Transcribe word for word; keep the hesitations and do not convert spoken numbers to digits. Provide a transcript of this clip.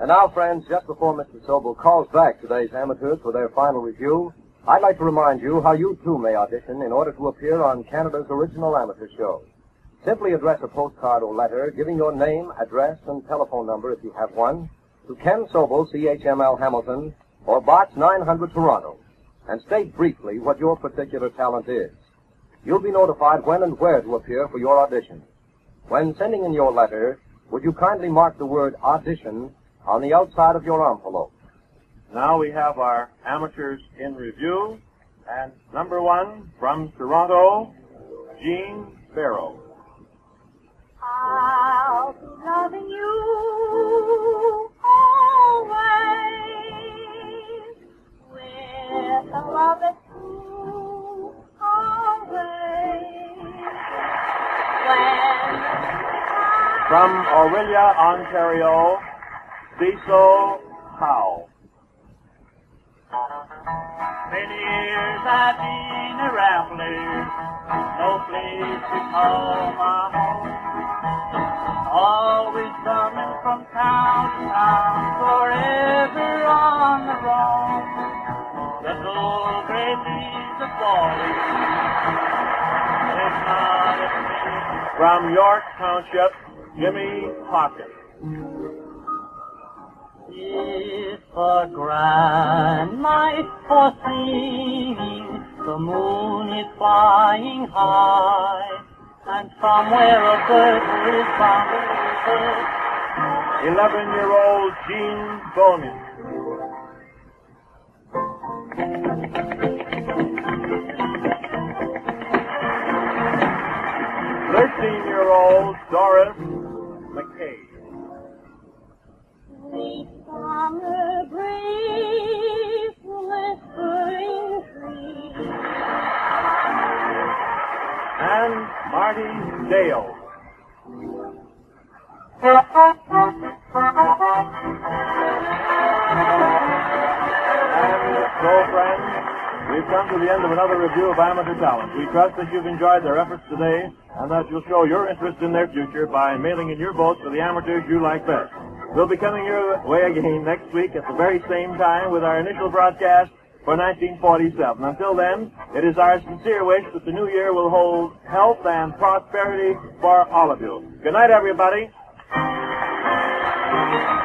And now, friends, just before Mister Sobel calls back today's amateurs for their final review, I'd like to remind you how you, too, may audition in order to appear on Canada's original amateur show. Simply address a postcard or letter giving your name, address, and telephone number, if you have one, to Ken Sobel, C H M L Hamilton, or Box nine hundred, Toronto, and state briefly what your particular talent is. You'll be notified when and where to appear for your audition. When sending in your letter, would you kindly mark the word audition on the outside of your envelope? Now we have our amateurs in review, and number one, from Toronto, Jean Barrow. I'll be loving you always with a love that's true always. When From Orillia, Ontario, Cecil Howe. Many years I've been a rambler, no place to call my home. Always coming from town to town, forever on the road. The old great leaves of falling, it's not a thing. From York Township, Jimmy Hawkins. It's a grand night for singing, the moon is flying high, and somewhere a bird is bounding. Eleven-year-old Jean Bowman. Thirteen-year-old Doris McKay. sweet summer breeze whispering trees. And Marty Dale. And so, friends, we've come to the end of another review of Amateur Talent. We trust that you've enjoyed their efforts today and that you'll show your interest in their future by mailing in your votes for the amateurs you like best. We'll be coming your way again next week at the very same time with our initial broadcast for nineteen forty-seven. Until then, it is our sincere wish that the new year will hold health and prosperity for all of you. Good night, everybody.